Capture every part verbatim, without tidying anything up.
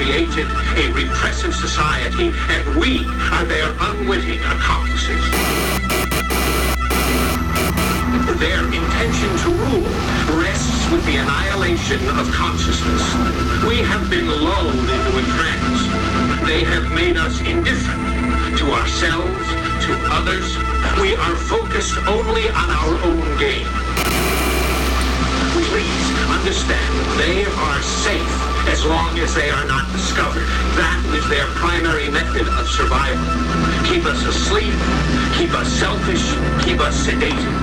created a repressive society, and we are their unwitting accomplices. Their intention to rule rests with the annihilation of consciousness. We have been lulled into a trance. They have made us indifferent to ourselves, to others. We are focused only on our own gain. Please understand, they are safe as long as they are not discovered. That is their primary method of survival. Keep us asleep, keep us selfish, keep us sedated.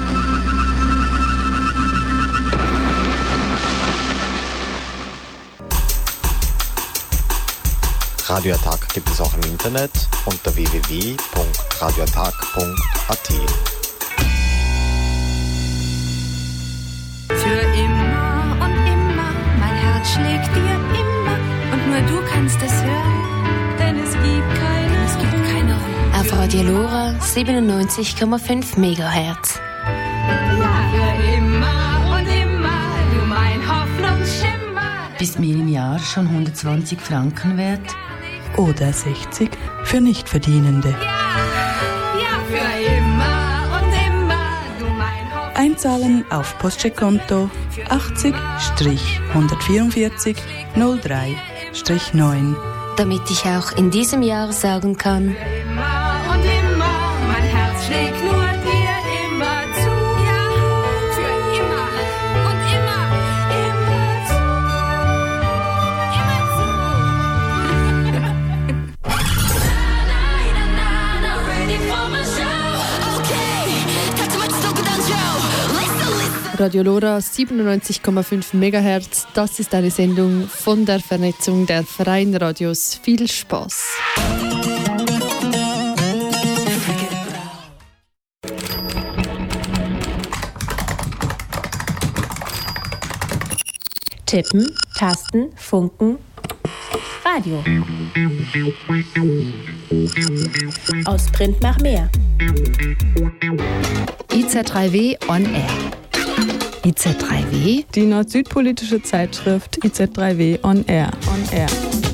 Radioattack gibt es auch im Internet unter w w w punkt radioattack punkt a t. Für immer und immer, mein Herz schlägt dir immer und nur du kannst es hören, denn es gibt keine, es gibt keine Ruhe. Auf Radio Lora siebenundneunzig Komma fünf Megahertz. Ja, für immer und immer, du mein Hoffnungsschimmer. Bist mir im Jahr schon hundertzwanzig Franken wert? Oder sechzig für Nichtverdienende. Ja, ja, für immer und immer, du mein Hoffnungsschimmer. Einzahlen auf Postcheckkonto achtzig hundertvierundvierzig null drei neun. Damit ich auch in diesem Jahr sagen kann: Immer und immer, mein Herz schlägt nur dir immer zu. Ja, für immer und immer, immer zu. Radio Lora siebenundneunzig Komma fünf Megahertz, das ist eine Sendung von der Vernetzung der freien Radios. Viel Spaß! Tippen, Tasten, Funken, Radio. Aus Print nach mehr. I Z drei W on Air. I Z drei W? Die nord-süd-politische Zeitschrift I Z drei W on Air. On Air.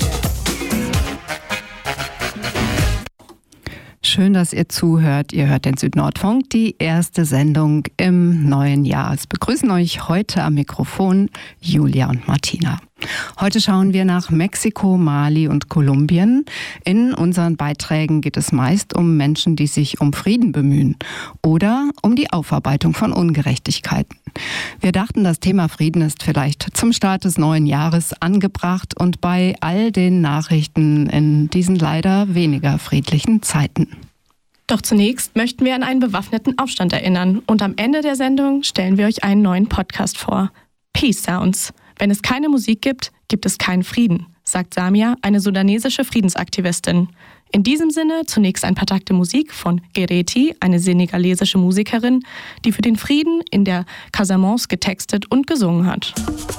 Schön, dass ihr zuhört. Ihr hört den Süd-Nord-Funk, die erste Sendung im neuen Jahr. Es begrüßen euch heute am Mikrofon Julia und Martina. Heute schauen wir nach Mexiko, Mali und Kolumbien. In unseren Beiträgen geht es meist um Menschen, die sich um Frieden bemühen oder um die Aufarbeitung von Ungerechtigkeiten. Wir dachten, das Thema Frieden ist vielleicht zum Start des neuen Jahres angebracht und bei all den Nachrichten in diesen leider weniger friedlichen Zeiten. Doch zunächst möchten wir an einen bewaffneten Aufstand erinnern und am Ende der Sendung stellen wir euch einen neuen Podcast vor. Peace Sounds. Wenn es keine Musik gibt, gibt es keinen Frieden, sagt Samia, eine sudanesische Friedensaktivistin. In diesem Sinne zunächst ein paar Takte Musik von Gereti, eine senegalesische Musikerin, die für den Frieden in der Casamance getextet und gesungen hat.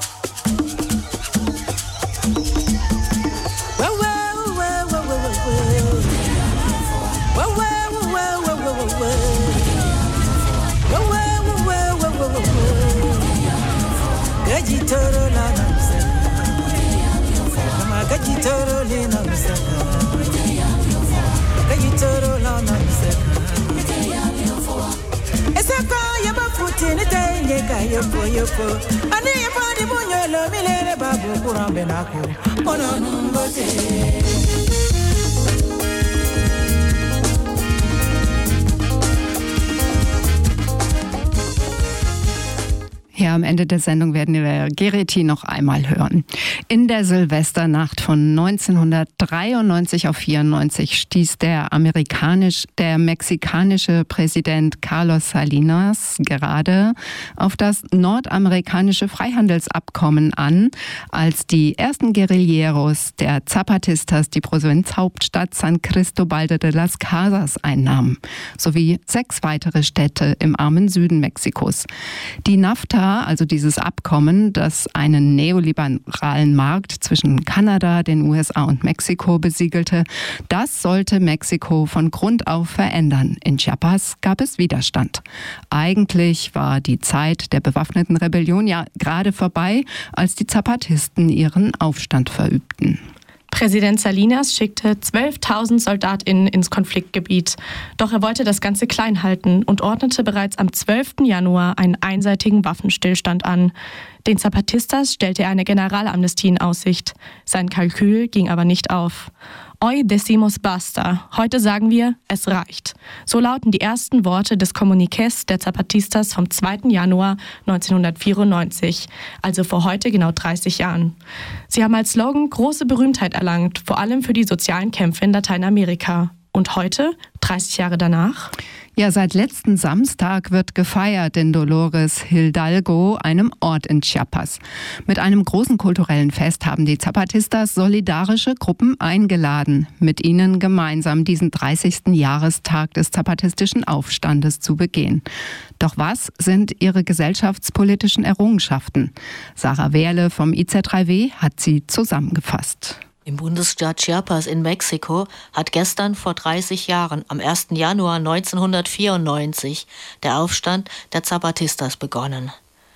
Gajitoro la namsaka, gajitoro le namsaka, gajitoro la namsaka. Esaka yaba futi ni tenge kayopo yopo, ani yaba di bunyolo milere babu kurambe nako, ono numbote. Ja, am Ende der Sendung werden wir Gereti noch einmal hören. In der Silvesternacht von neunzehnhundertdreiundneunzig auf vierundneunzig stieß der amerikanisch, der mexikanische Präsident Carlos Salinas gerade auf das nordamerikanische Freihandelsabkommen an, als die ersten Guerilleros der Zapatistas die Provinzhauptstadt San Cristobal de las Casas einnahmen, sowie sechs weitere Städte im armen Süden Mexikos. Die NAFTA, also dieses Abkommen, das einen neoliberalen Markt zwischen Kanada, den U S A und Mexiko besiegelte, das sollte Mexiko von Grund auf verändern. In Chiapas gab es Widerstand. Eigentlich war die Zeit der bewaffneten Rebellion ja gerade vorbei, als die Zapatisten ihren Aufstand verübten. Präsident Salinas schickte zwölftausend SoldatInnen ins Konfliktgebiet. Doch er wollte das Ganze klein halten und ordnete bereits am zwölften Januar einen einseitigen Waffenstillstand an. Den Zapatistas stellte er eine Generalamnestie in Aussicht. Sein Kalkül ging aber nicht auf. Hoy decimos basta. Heute sagen wir, es reicht. So lauten die ersten Worte des Kommuniqués der Zapatistas vom zweiten Januar neunzehnhundertvierundneunzig, also vor heute genau dreißig Jahren. Sie haben als Slogan große Berühmtheit erlangt, vor allem für die sozialen Kämpfe in Lateinamerika. Und heute, dreißig Jahre danach? Ja, seit letzten Samstag wird gefeiert in Dolores Hidalgo, einem Ort in Chiapas. Mit einem großen kulturellen Fest haben die Zapatistas solidarische Gruppen eingeladen, mit ihnen gemeinsam diesen dreißigsten Jahrestag des zapatistischen Aufstandes zu begehen. Doch was sind ihre gesellschaftspolitischen Errungenschaften? Sarah Wehrle vom I Z drei W hat sie zusammengefasst. Im Bundesstaat Chiapas in Mexiko hat gestern vor dreißig Jahren, am ersten Januar neunzehnhundertvierundneunzig, der Aufstand der Zapatistas begonnen.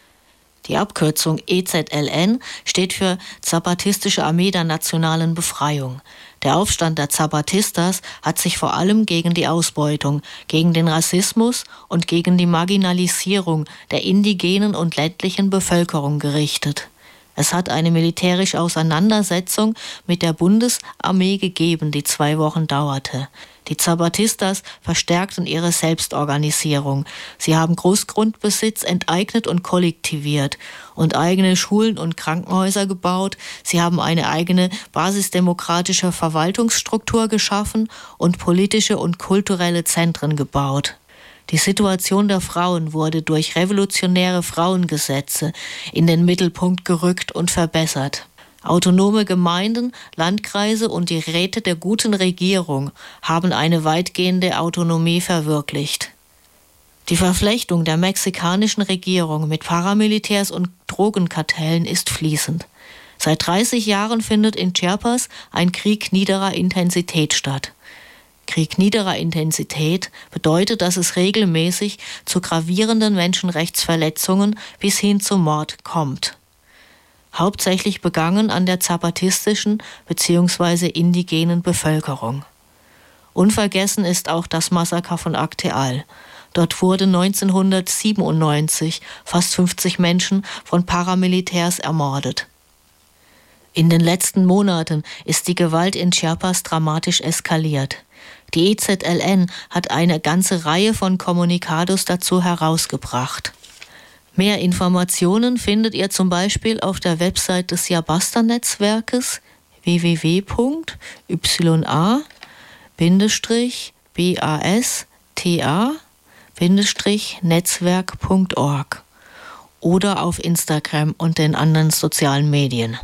Die Abkürzung E Z L N steht für Zapatistische Armee der Nationalen Befreiung. Der Aufstand der Zapatistas hat sich vor allem gegen die Ausbeutung, gegen den Rassismus und gegen die Marginalisierung der indigenen und ländlichen Bevölkerung gerichtet. Es hat eine militärische Auseinandersetzung mit der Bundesarmee gegeben, die zwei Wochen dauerte. Die Zapatistas verstärkten ihre Selbstorganisierung. Sie haben Großgrundbesitz enteignet und kollektiviert und eigene Schulen und Krankenhäuser gebaut. Sie haben eine eigene basisdemokratische Verwaltungsstruktur geschaffen und politische und kulturelle Zentren gebaut. Die Situation der Frauen wurde durch revolutionäre Frauengesetze in den Mittelpunkt gerückt und verbessert. Autonome Gemeinden, Landkreise und die Räte der guten Regierung haben eine weitgehende Autonomie verwirklicht. Die Verflechtung der mexikanischen Regierung mit Paramilitärs und Drogenkartellen ist fließend. Seit dreißig Jahren findet in Chiapas ein Krieg niederer Intensität statt. Krieg niederer Intensität bedeutet, dass es regelmäßig zu gravierenden Menschenrechtsverletzungen bis hin zum Mord kommt. Hauptsächlich begangen an der zapatistischen bzw. indigenen Bevölkerung. Unvergessen ist auch das Massaker von Acteal. Dort wurden neunzehnhundertsiebenundneunzig fast fünfzig Menschen von Paramilitärs ermordet. In den letzten Monaten ist die Gewalt in Chiapas dramatisch eskaliert. Die E Z L N hat eine ganze Reihe von Kommunikados dazu herausgebracht. Mehr Informationen findet ihr zum Beispiel auf der Website des Yabasta-Netzwerkes w w w punkt y a bindestrich b a s t a bindestrich netzwerk punkt org oder auf Instagram und den anderen sozialen Medien.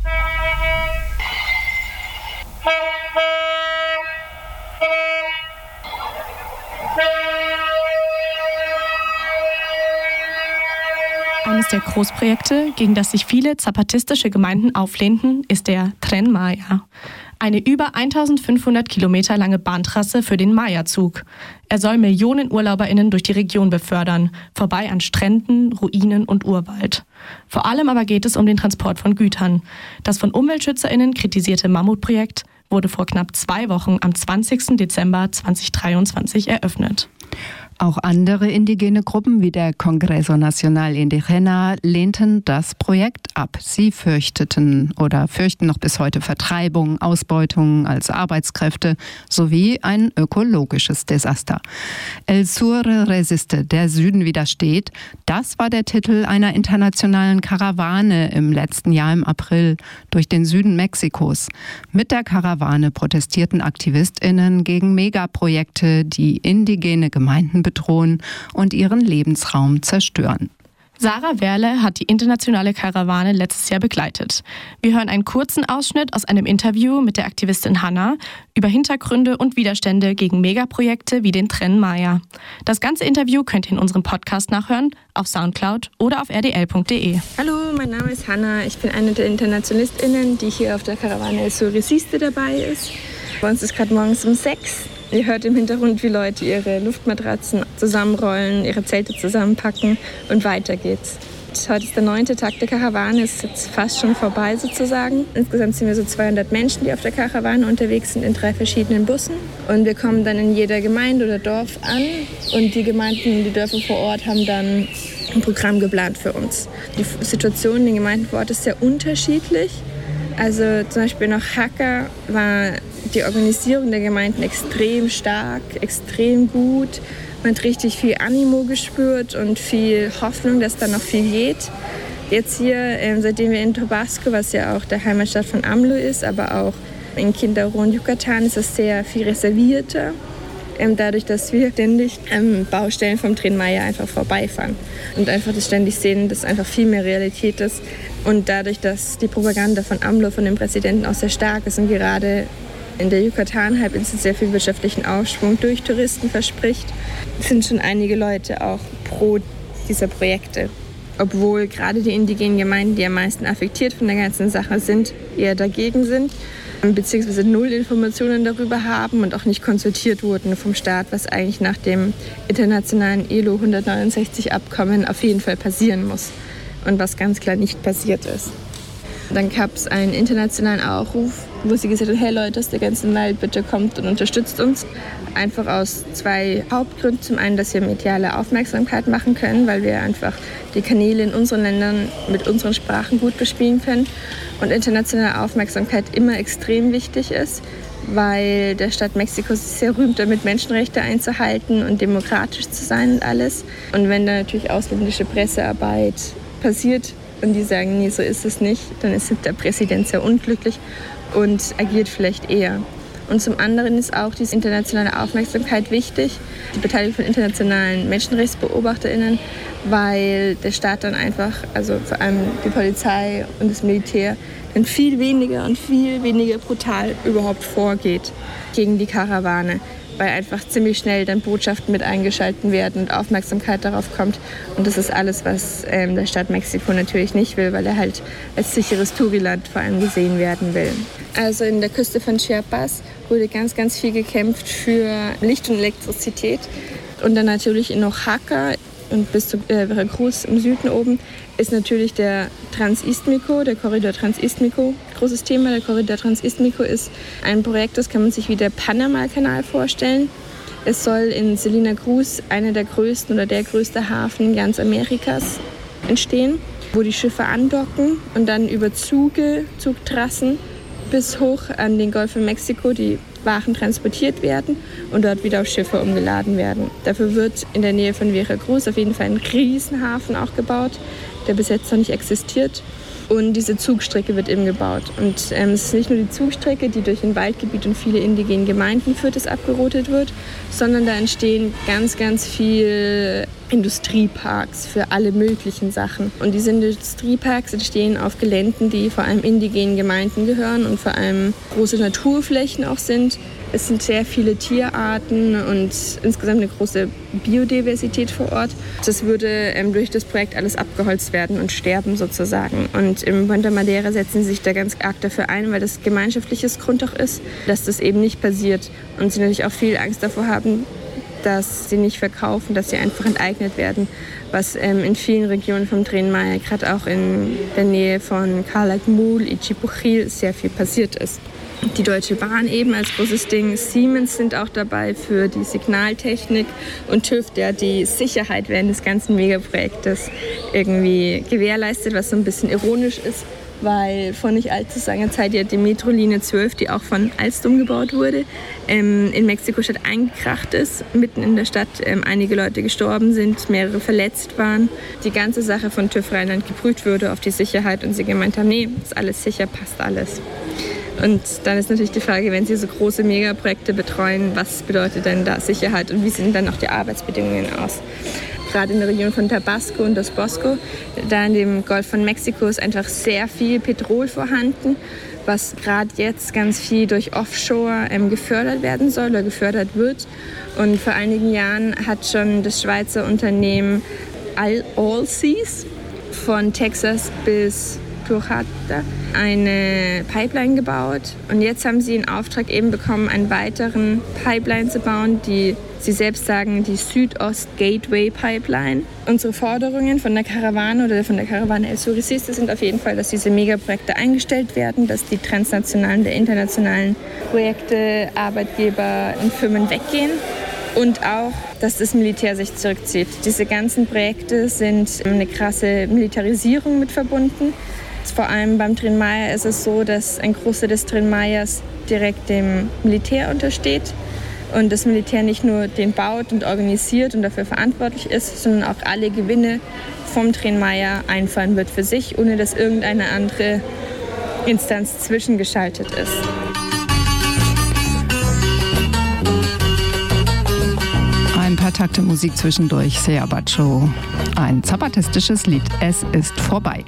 Eines der Großprojekte, gegen das sich viele zapatistische Gemeinden auflehnten, ist der Tren Maya. Eine über eintausendfünfhundert Kilometer lange Bahntrasse für den Maya-Zug. Er soll Millionen UrlauberInnen durch die Region befördern, vorbei an Stränden, Ruinen und Urwald. Vor allem aber geht es um den Transport von Gütern. Das von UmweltschützerInnen kritisierte Mammutprojekt wurde vor knapp zwei Wochen am zwanzigsten Dezember zweitausenddreiundzwanzig eröffnet. Auch andere indigene Gruppen wie der Congreso Nacional Indigena lehnten das Projekt ab. Sie fürchteten oder fürchten noch bis heute Vertreibung, Ausbeutung als Arbeitskräfte sowie ein ökologisches Desaster. El Sur resiste, der Süden widersteht, das war der Titel einer internationalen Karawane im letzten Jahr im April durch den Süden Mexikos. Mit der Karawane protestierten AktivistInnen gegen Megaprojekte, die indigene Gemeinden bedrohen und ihren Lebensraum zerstören. Sarah Wehrle hat die internationale Karawane letztes Jahr begleitet. Wir hören einen kurzen Ausschnitt aus einem Interview mit der Aktivistin Hanna über Hintergründe und Widerstände gegen Megaprojekte wie den Tren Maya. Das ganze Interview könnt ihr in unserem Podcast nachhören, auf Soundcloud oder auf r d l punkt d e. Hallo, mein Name ist Hanna. Ich bin eine der InternationalistInnen, die hier auf der Karawane El Sur resiste dabei ist. Bei uns ist gerade morgens um sechs. Ihr hört im Hintergrund, wie Leute ihre Luftmatratzen zusammenrollen, ihre Zelte zusammenpacken und weiter geht's. Heute ist der neunte Tag der Karawane, ist jetzt fast schon vorbei sozusagen. Insgesamt sind wir so zweihundert Menschen, die auf der Karawane unterwegs sind in drei verschiedenen Bussen. Und wir kommen dann in jeder Gemeinde oder Dorf an und die Gemeinden, die Dörfer vor Ort haben dann ein Programm geplant für uns. Die Situation in den Gemeinden vor Ort ist sehr unterschiedlich. Also zum Beispiel nach Hakka war die Organisierung der Gemeinden extrem stark, extrem gut. Man hat richtig viel Animo gespürt und viel Hoffnung, dass da noch viel geht. Jetzt hier, ähm, seitdem wir in Tabasco, was ja auch der Heimatstadt von AMLO ist, aber auch in Quintana Roo und Yucatan, ist es sehr viel reservierter. Ähm, dadurch, dass wir ständig ähm, Baustellen vom Tren Maya einfach vorbeifahren und einfach das ständig sehen, dass einfach viel mehr Realität ist. Und dadurch, dass die Propaganda von AMLO, von dem Präsidenten, auch sehr stark ist und gerade in der Yucatan-Halbinsel sehr viel wirtschaftlichen Aufschwung durch Touristen verspricht, sind schon einige Leute auch pro dieser Projekte. Obwohl gerade die indigenen Gemeinden, die am meisten affektiert von der ganzen Sache sind, eher dagegen sind, beziehungsweise null Informationen darüber haben und auch nicht konsultiert wurden vom Staat, was eigentlich nach dem internationalen I L O hundertneunundsechzig Abkommen auf jeden Fall passieren muss und was ganz klar nicht passiert ist. Dann gab es einen internationalen Aufruf, wo sie gesagt hat, hey Leute aus der ganzen Welt, bitte kommt und unterstützt uns. Einfach aus zwei Hauptgründen. Zum einen, dass wir mediale Aufmerksamkeit machen können, weil wir einfach die Kanäle in unseren Ländern mit unseren Sprachen gut bespielen können. Und internationale Aufmerksamkeit immer extrem wichtig ist, weil der Staat Mexiko sich sehr rühmt damit, Menschenrechte einzuhalten und demokratisch zu sein und alles. Und wenn da natürlich ausländische Pressearbeit passiert, und die sagen, nee, so ist es nicht, dann ist der Präsident sehr unglücklich und agiert vielleicht eher. Und zum anderen ist auch diese internationale Aufmerksamkeit wichtig, die Beteiligung von internationalen MenschenrechtsbeobachterInnen, weil der Staat dann einfach, also vor allem die Polizei und das Militär, dann viel weniger und viel weniger brutal überhaupt vorgeht gegen die Karawane, weil einfach ziemlich schnell dann Botschaften mit eingeschaltet werden und Aufmerksamkeit darauf kommt. Und das ist alles, was ähm, der Staat Mexiko natürlich nicht will, weil er halt als sicheres Touriland vor allem gesehen werden will. Also in der Küste von Chiapas wurde ganz, ganz viel gekämpft für Licht und Elektrizität. Und dann natürlich in Oaxaca und bis zu äh, Veracruz im Süden oben ist natürlich der Transistmico, der Korridor Transistmico, großes Thema. Der Korridor Transistmico ist ein Projekt, das kann man sich wie der Panama-Kanal vorstellen. Es soll in Salina Cruz einer der größten oder der größte Hafen in ganz Amerikas entstehen, wo die Schiffe andocken und dann über Züge, Zugtrassen bis hoch an den Golf von Mexiko die Waren transportiert werden und dort wieder auf Schiffe umgeladen werden. Dafür wird in der Nähe von Veracruz auf jeden Fall ein Riesenhafen auch gebaut, der bis jetzt noch nicht existiert. Und diese Zugstrecke wird eben gebaut. Und ähm, es ist nicht nur die Zugstrecke, die durch ein Waldgebiet und viele indigene Gemeinden führt, das abgeroutet wird, sondern da entstehen ganz, ganz viele Industrieparks für alle möglichen Sachen. Und diese Industrieparks entstehen auf Geländen, die vor allem indigenen Gemeinden gehören und vor allem große Naturflächen auch sind. Es sind sehr viele Tierarten und insgesamt eine große Biodiversität vor Ort. Das würde ähm, durch das Projekt alles abgeholzt werden und sterben sozusagen. Und im Puerto Madera setzen sie sich da ganz arg dafür ein, weil das gemeinschaftliches Grund auch ist, dass das eben nicht passiert. Und sie natürlich auch viel Angst davor haben, dass sie nicht verkaufen, dass sie einfach enteignet werden, was ähm, in vielen Regionen vom Tren Maya, gerade auch in der Nähe von Calakmul, Ichipuchil, sehr viel passiert ist. Die Deutsche Bahn eben als großes Ding, Siemens sind auch dabei für die Signaltechnik und TÜV, der die Sicherheit während des ganzen Megaprojektes irgendwie gewährleistet, was so ein bisschen ironisch ist, weil vor nicht allzu langer Zeit ja die Metrolinie zwölf, die auch von Alstom gebaut wurde, ähm, in Mexiko-Stadt eingekracht ist, mitten in der Stadt ähm, einige Leute gestorben sind, mehrere verletzt waren. Die ganze Sache von TÜV Rheinland geprüft wurde auf die Sicherheit und sie gemeint haben, nee, ist alles sicher, passt alles. Und dann ist natürlich die Frage, wenn Sie so große Megaprojekte betreuen, was bedeutet denn da Sicherheit und wie sehen dann auch die Arbeitsbedingungen aus? Gerade in der Region von Tabasco und Dos Bosco, da in dem Golf von Mexiko ist einfach sehr viel Petrol vorhanden, was gerade jetzt ganz viel durch Offshore ähm, gefördert werden soll oder gefördert wird. Und vor einigen Jahren hat schon das Schweizer Unternehmen Allseas von Texas bis Turhata eine Pipeline gebaut und jetzt haben sie in Auftrag eben bekommen, einen weiteren Pipeline zu bauen, die Sie selbst sagen die Südost-Gateway-Pipeline. Unsere Forderungen von der Karawane oder von der Karawane El Suricista sind auf jeden Fall, dass diese Megaprojekte eingestellt werden, dass die transnationalen, der internationalen Projekte, Arbeitgeber und Firmen weggehen. Und auch, dass das Militär sich zurückzieht. Diese ganzen Projekte sind eine krasse Militarisierung mit verbunden. Vor allem beim Tren Maya ist es so, dass ein Großteil des Tren Mayas direkt dem Militär untersteht und das Militär nicht nur den baut und organisiert und dafür verantwortlich ist, sondern auch alle Gewinne vom Tren Maya einfahren wird für sich, ohne dass irgendeine andere Instanz zwischengeschaltet ist. Ein paar Takte Musik zwischendurch, Sea Bacho. Ein zapatistisches Lied. Es ist vorbei.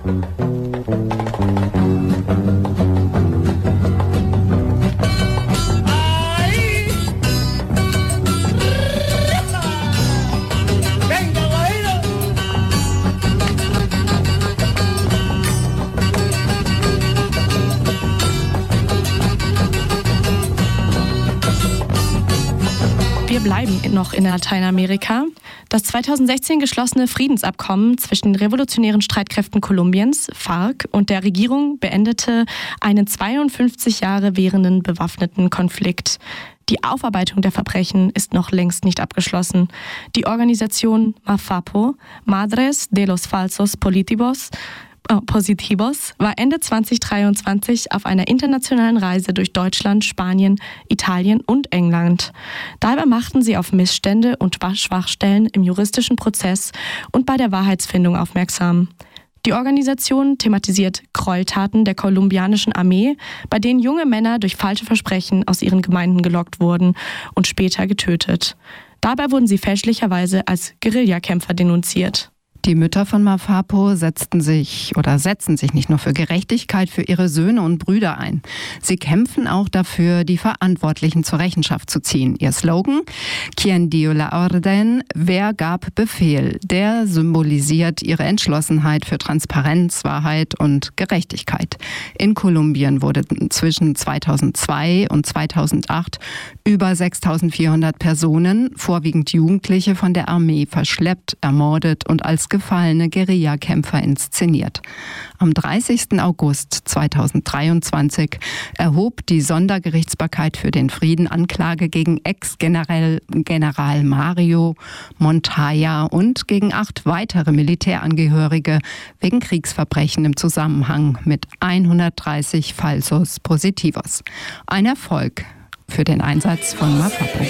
Wir bleiben noch in Lateinamerika. Das zweitausendsechzehn geschlossene Friedensabkommen zwischen den revolutionären Streitkräften Kolumbiens, FARC, und der Regierung beendete einen zweiundfünfzig Jahre währenden bewaffneten Konflikt. Die Aufarbeitung der Verbrechen ist noch längst nicht abgeschlossen. Die Organisation MAFAPO, Madres de los Falsos Politivos, Positivos, war Ende zweitausenddreiundzwanzig auf einer internationalen Reise durch Deutschland, Spanien, Italien und England. Dabei machten sie auf Missstände und Schwachstellen im juristischen Prozess und bei der Wahrheitsfindung aufmerksam. Die Organisation thematisiert Gräueltaten der kolumbianischen Armee, bei denen junge Männer durch falsche Versprechen aus ihren Gemeinden gelockt wurden und später getötet. Dabei wurden sie fälschlicherweise als Guerillakämpfer denunziert. Die Mütter von Mafapo setzten sich oder setzen sich nicht nur für Gerechtigkeit für ihre Söhne und Brüder ein. Sie kämpfen auch dafür, die Verantwortlichen zur Rechenschaft zu ziehen. Ihr Slogan, Quien dio la orden, wer gab Befehl, der symbolisiert ihre Entschlossenheit für Transparenz, Wahrheit und Gerechtigkeit. In Kolumbien wurde zwischen zweitausendzwei und zweitausendacht über sechstausendvierhundert Personen, vorwiegend Jugendliche, von der Armee verschleppt, ermordet und als gefallene Guerillakämpfer inszeniert. Am dreißigsten August zweitausenddreiundzwanzig erhob die Sondergerichtsbarkeit für den Frieden Anklage gegen Ex-General General Mario Montoya und gegen acht weitere Militärangehörige wegen Kriegsverbrechen im Zusammenhang mit hundertdreißig Falsos Positivos. Ein Erfolg für den Einsatz von MAFAPO.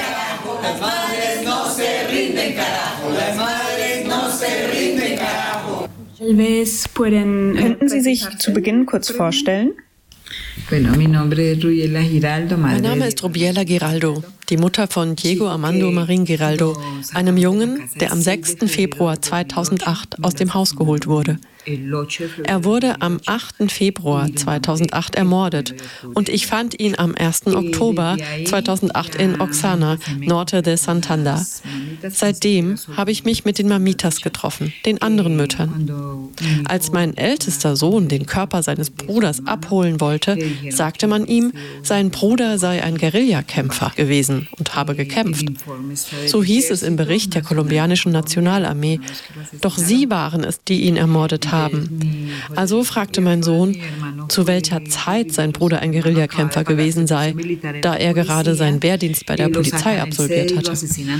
Könnten Sie sich zu Beginn kurz vorstellen? Mein Name ist Rubiela Giraldo, die Mutter von Diego Armando Marín Giraldo, einem Jungen, der am sechsten Februar zweitausendacht aus dem Haus geholt wurde. Er wurde am achten Februar zweitausendacht ermordet und ich fand ihn am ersten Oktober zweitausendacht in Oxana, Norte de Santander. Seitdem habe ich mich mit den Mamitas getroffen, den anderen Müttern. Als mein ältester Sohn den Körper seines Bruders abholen wollte, sagte man ihm, sein Bruder sei ein Guerillakämpfer gewesen und habe gekämpft. So hieß es im Bericht der kolumbianischen Nationalarmee. Doch sie waren es, die ihn ermordet haben. Also fragte mein Sohn, zu welcher Zeit sein Bruder ein Guerillakämpfer gewesen sei, da er gerade seinen Wehrdienst bei der Polizei absolviert hatte.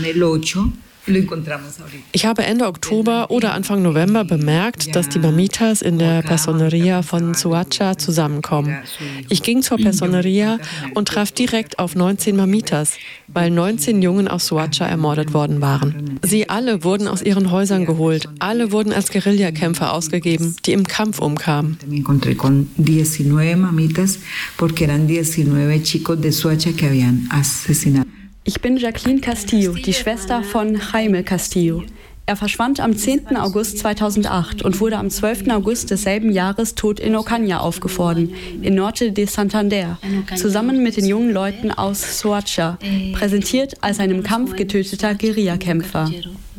Ich habe Ende Oktober oder Anfang November bemerkt, dass die Mamitas in der Personería von Soacha zusammenkommen. Ich ging zur Personería und traf direkt auf neunzehn Mamitas, weil neunzehn Jungen aus Soacha ermordet worden waren. Sie alle wurden aus ihren Häusern geholt. Alle wurden als Guerillakämpfer ausgegeben, die im Kampf umkamen. Ich bin Jacqueline Castillo, die Schwester von Jaime Castillo. Er verschwand am zehnten August zweitausendacht und wurde am zwölften August desselben Jahres tot in Ocaña aufgefunden, in Norte de Santander, zusammen mit den jungen Leuten aus Soacha, präsentiert als ein im Kampf getöteter Guerillakämpfer.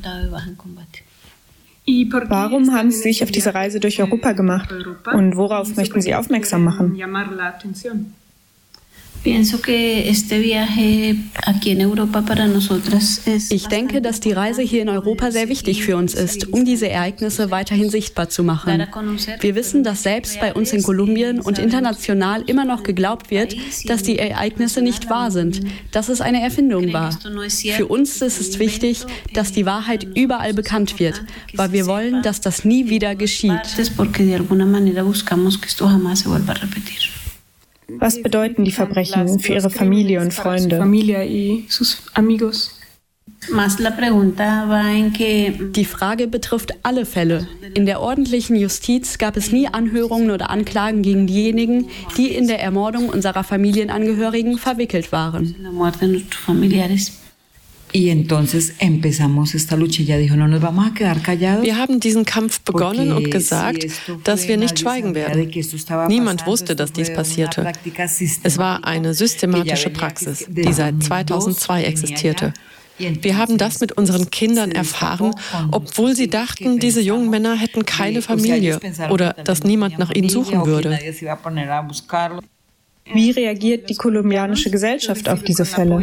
Warum haben Sie sich auf diese Reise durch Europa gemacht? Und worauf möchten Sie aufmerksam machen? Ich denke, dass die Reise hier in Europa sehr wichtig für uns ist, um diese Ereignisse weiterhin sichtbar zu machen. Wir wissen, dass selbst bei uns in Kolumbien und international immer noch geglaubt wird, dass die Ereignisse nicht wahr sind, dass es eine Erfindung war. Für uns ist es wichtig, dass die Wahrheit überall bekannt wird, weil wir wollen, dass das nie wieder geschieht. Was bedeuten die Verbrechen für Ihre Familie und Freunde? Die Frage betrifft alle Fälle. In der ordentlichen Justiz gab es nie Anhörungen oder Anklagen gegen diejenigen, die in der Ermordung unserer Familienangehörigen verwickelt waren. Wir haben diesen Kampf begonnen und gesagt, dass wir nicht schweigen werden. Niemand wusste, dass dies passierte. Es war eine systematische Praxis, die seit zweitausendzwei existierte. Wir haben das mit unseren Kindern erfahren, obwohl sie dachten, diese jungen Männer hätten keine Familie oder dass niemand nach ihnen suchen würde. Wie reagiert die kolumbianische Gesellschaft auf diese Fälle?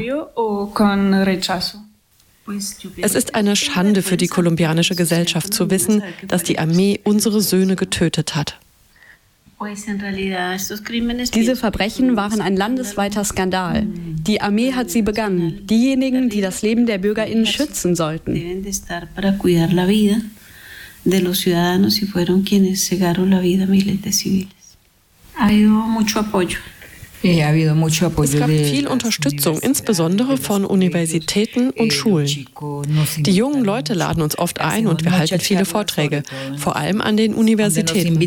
Es ist eine Schande für die kolumbianische Gesellschaft zu wissen, dass die Armee unsere Söhne getötet hat. Diese Verbrechen waren ein landesweiter Skandal. Die Armee hat sie begangen, diejenigen, die das Leben der BürgerInnen schützen sollten. Es gab viel Unterstützung, insbesondere von Universitäten und Schulen. Die jungen Leute laden uns oft ein und wir halten viele Vorträge, vor allem an den Universitäten.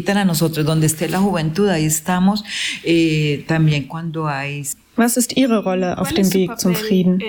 Was ist Ihre Rolle auf dem Weg zum Frieden?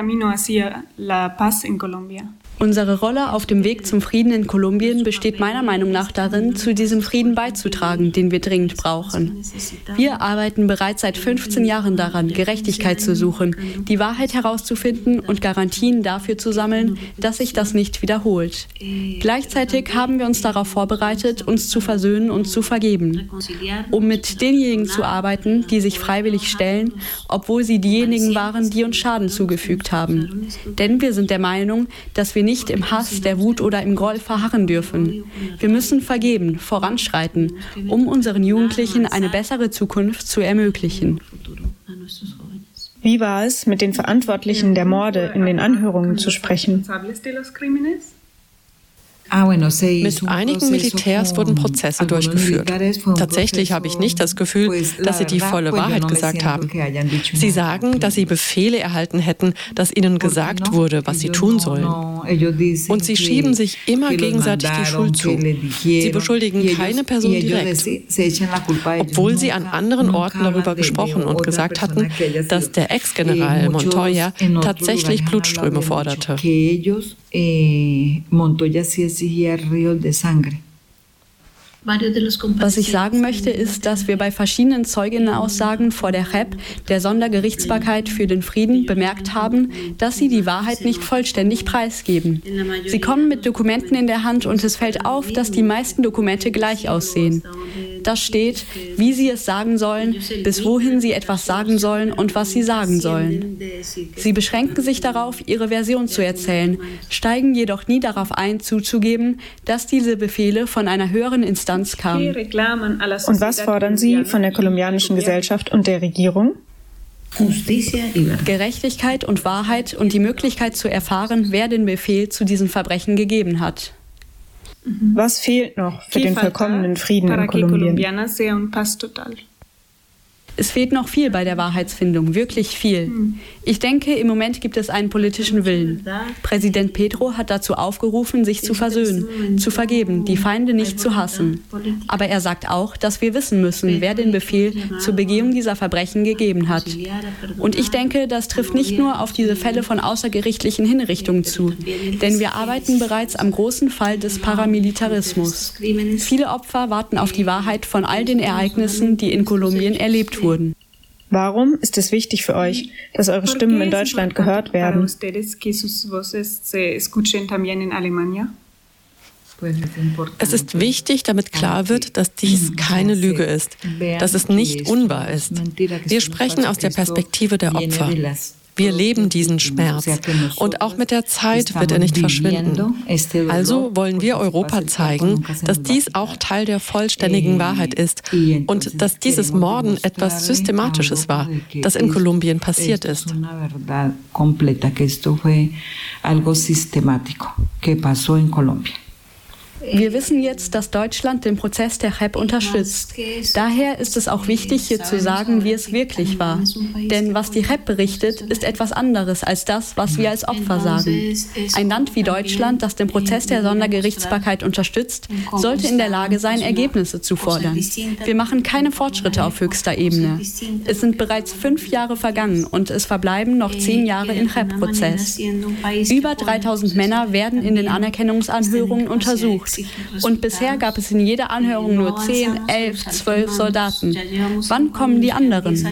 Unsere Rolle auf dem Weg zum Frieden in Kolumbien besteht meiner Meinung nach darin, zu diesem Frieden beizutragen, den wir dringend brauchen. Wir arbeiten bereits seit fünfzehn Jahren daran, Gerechtigkeit zu suchen, die Wahrheit herauszufinden und Garantien dafür zu sammeln, dass sich das nicht wiederholt. Gleichzeitig haben wir uns darauf vorbereitet, uns zu versöhnen und zu vergeben, um mit denjenigen zu arbeiten, die sich freiwillig stellen, obwohl sie diejenigen waren, die uns Schaden zugefügt haben. Denn wir sind der Meinung, dass wir nicht nicht im Hass, der Wut oder im Groll verharren dürfen. Wir müssen vergeben, voranschreiten, um unseren Jugendlichen eine bessere Zukunft zu ermöglichen. Wie war es, mit den Verantwortlichen der Morde in den Anhörungen zu sprechen? Mit einigen Militärs wurden Prozesse durchgeführt. Tatsächlich habe ich nicht das Gefühl, dass sie die volle Wahrheit gesagt haben. Sie sagen, dass sie Befehle erhalten hätten, dass ihnen gesagt wurde, was sie tun sollen. Und sie schieben sich immer gegenseitig die Schuld zu. Sie beschuldigen keine Person direkt, obwohl sie an anderen Orten darüber gesprochen und gesagt hatten, dass der Ex-General Montoya tatsächlich Blutströme forderte. Montoya sí exigía ríos de sangre. Was ich sagen möchte, ist, dass wir bei verschiedenen Zeuginnenaussagen vor der J E P, der Sondergerichtsbarkeit für den Frieden, bemerkt haben, dass sie die Wahrheit nicht vollständig preisgeben. Sie kommen mit Dokumenten in der Hand und es fällt auf, dass die meisten Dokumente gleich aussehen. Da steht, wie sie es sagen sollen, bis wohin sie etwas sagen sollen und was sie sagen sollen. Sie beschränken sich darauf, ihre Version zu erzählen, steigen jedoch nie darauf ein, zuzugeben, dass diese Befehle von einer höheren Instanz kamen. Und was fordern Sie von der kolumbianischen Gesellschaft und der Regierung? Gerechtigkeit und Wahrheit und die Möglichkeit zu erfahren, wer den Befehl zu diesen Verbrechen gegeben hat. Was fehlt noch für den vollkommenen Frieden in Kolumbien? Es fehlt noch viel bei der Wahrheitsfindung, wirklich viel. Ich denke, im Moment gibt es einen politischen Willen. Präsident Petro hat dazu aufgerufen, sich zu versöhnen, zu vergeben, die Feinde nicht zu hassen. Aber er sagt auch, dass wir wissen müssen, wer den Befehl zur Begehung dieser Verbrechen gegeben hat. Und ich denke, das trifft nicht nur auf diese Fälle von außergerichtlichen Hinrichtungen zu, denn wir arbeiten bereits am großen Fall des Paramilitarismus. Viele Opfer warten auf die Wahrheit von all den Ereignissen, die in Kolumbien erlebt wurden. Wurden. Warum ist es wichtig für euch, dass eure Stimmen in Deutschland gehört werden? Es ist wichtig, damit klar wird, dass dies keine Lüge ist, dass es nicht unwahr ist. Wir sprechen aus der Perspektive der Opfer. Wir leben diesen Schmerz und auch mit der Zeit wird er nicht verschwinden. Also wollen wir Europa zeigen, dass dies auch Teil der vollständigen Wahrheit ist und dass dieses Morden etwas Systematisches war, das in Kolumbien passiert ist. Wir wissen jetzt, dass Deutschland den Prozess der J E P unterstützt. Daher ist es auch wichtig, hier zu sagen, wie es wirklich war. Denn was die J E P berichtet, ist etwas anderes als das, was wir als Opfer sagen. Ein Land wie Deutschland, das den Prozess der Sondergerichtsbarkeit unterstützt, sollte in der Lage sein, Ergebnisse zu fordern. Wir machen keine Fortschritte auf höchster Ebene. Es sind bereits fünf Jahre vergangen und es verbleiben noch zehn Jahre im J E P-Prozess. Über dreitausend Männer werden in den Anerkennungsanhörungen untersucht. Und bisher gab es in jeder Anhörung nur zehn, elf, zwölf Soldaten. Wann kommen die anderen?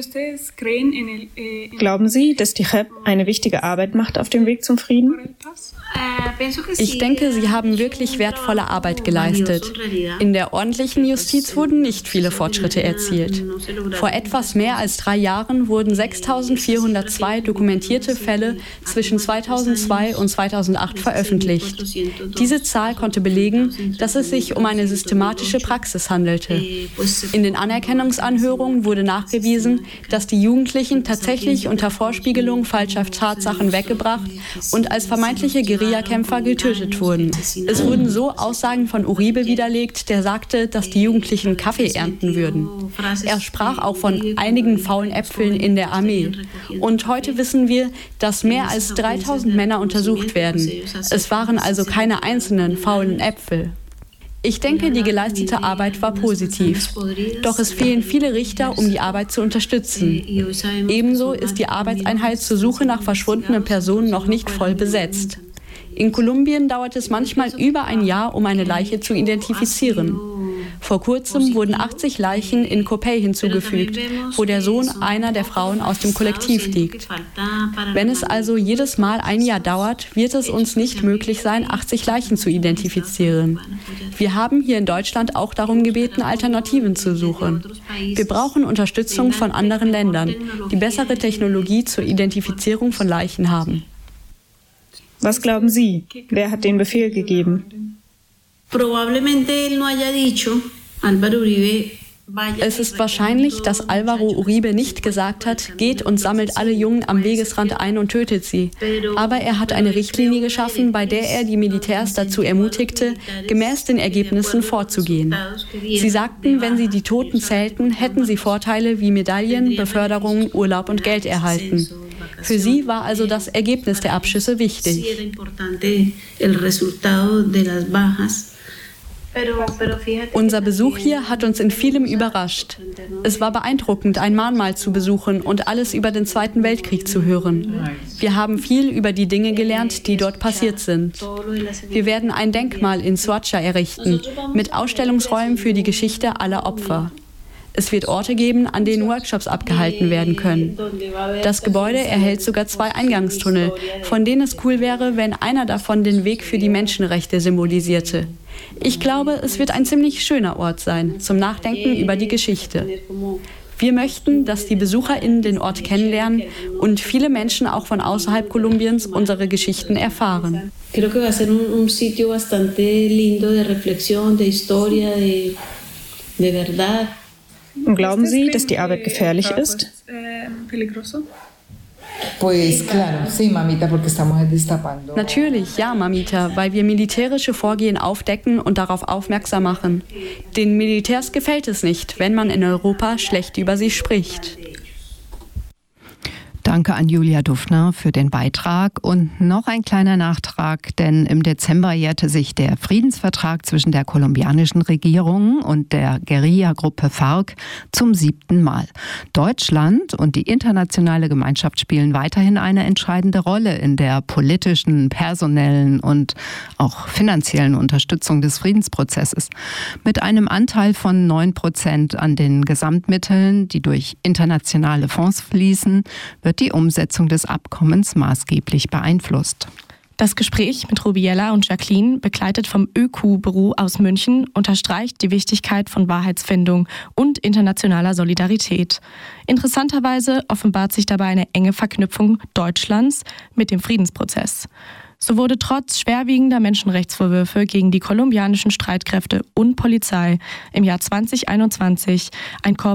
Glauben Sie, dass die J E P eine wichtige Arbeit macht auf dem Weg zum Frieden? Ich denke, sie haben wirklich wertvolle Arbeit geleistet. In der ordentlichen Justiz wurden nicht viele Fortschritte erzielt. Vor etwas mehr als drei Jahren wurden sechstausendvierhundertzwei dokumentierte Fälle zwischen zweitausendzwei und zweitausendacht veröffentlicht. Diese Zahl konnte belegen, dass es sich um eine systematische Praxis handelte. In den Anerkennungsanhörungen wurde nachgewiesen, dass die Jugendlichen tatsächlich unter Vorspiegelung falscher Tatsachen weggebracht und als vermeintliche Guerillakämpfer getötet wurden. Es wurden so Aussagen von Uribe widerlegt, der sagte, dass die Jugendlichen Kaffee ernten würden. Er sprach auch von einigen faulen Äpfeln in der Armee. Und heute wissen wir, dass mehr als dreitausend Männer untersucht werden. Es waren also keine einzelnen faulen Äpfel. Ich denke, die geleistete Arbeit war positiv. Doch es fehlen viele Richter, um die Arbeit zu unterstützen. Ebenso ist die Arbeitseinheit zur Suche nach verschwundenen Personen noch nicht voll besetzt. In Kolumbien dauert es manchmal über ein Jahr, um eine Leiche zu identifizieren. Vor kurzem wurden achtzig Leichen in Copey hinzugefügt, wo der Sohn einer der Frauen aus dem Kollektiv liegt. Wenn es also jedes Mal ein Jahr dauert, wird es uns nicht möglich sein, achtzig Leichen zu identifizieren. Wir haben hier in Deutschland auch darum gebeten, Alternativen zu suchen. Wir brauchen Unterstützung von anderen Ländern, die bessere Technologie zur Identifizierung von Leichen haben. Was glauben Sie? Wer hat den Befehl gegeben? Es ist wahrscheinlich, dass Álvaro Uribe nicht gesagt hat, geht und sammelt alle Jungen am Wegesrand ein und tötet sie. Aber er hat eine Richtlinie geschaffen, bei der er die Militärs dazu ermutigte, gemäß den Ergebnissen vorzugehen. Sie sagten, wenn sie die Toten zählten, hätten sie Vorteile wie Medaillen, Beförderungen, Urlaub und Geld erhalten. Für sie war also das Ergebnis der Abschüsse wichtig. Unser Besuch hier hat uns in vielem überrascht. Es war beeindruckend, ein Mahnmal zu besuchen und alles über den Zweiten Weltkrieg zu hören. Wir haben viel über die Dinge gelernt, die dort passiert sind. Wir werden ein Denkmal in Soacha errichten, mit Ausstellungsräumen für die Geschichte aller Opfer. Es wird Orte geben, an denen Workshops abgehalten werden können. Das Gebäude erhält sogar zwei Eingangstunnel, von denen es cool wäre, wenn einer davon den Weg für die Menschenrechte symbolisierte. Ich glaube, es wird ein ziemlich schöner Ort sein, zum Nachdenken über die Geschichte. Wir möchten, dass die BesucherInnen den Ort kennenlernen und viele Menschen auch von außerhalb Kolumbiens unsere Geschichten erfahren. Creo que va a ser un sitio bastante lindo de reflexión, de historia, de, de verdad. Und glauben Sie, dass die Arbeit gefährlich ist? Natürlich, ja, Mamita, weil wir militärische Vorgehen aufdecken und darauf aufmerksam machen. Den Militärs gefällt es nicht, wenn man in Europa schlecht über sie spricht. Danke an Julia Dufner für den Beitrag. Und noch ein kleiner Nachtrag, denn im Dezember jährte sich der Friedensvertrag zwischen der kolumbianischen Regierung und der Guerilla-Gruppe FARC zum siebten Mal. Deutschland und die internationale Gemeinschaft spielen weiterhin eine entscheidende Rolle in der politischen, personellen und auch finanziellen Unterstützung des Friedensprozesses. Mit einem Anteil von neun Prozent an den Gesamtmitteln, die durch internationale Fonds fließen, wird die Umsetzung des Abkommens maßgeblich beeinflusst. Das Gespräch mit Rubiella und Jacqueline, begleitet vom ÖQ-Büro aus München, unterstreicht die Wichtigkeit von Wahrheitsfindung und internationaler Solidarität. Interessanterweise offenbart sich dabei eine enge Verknüpfung Deutschlands mit dem Friedensprozess. So wurde trotz schwerwiegender Menschenrechtsvorwürfe gegen die kolumbianischen Streitkräfte und Polizei im Jahr zwanzig einundzwanzig ein Korps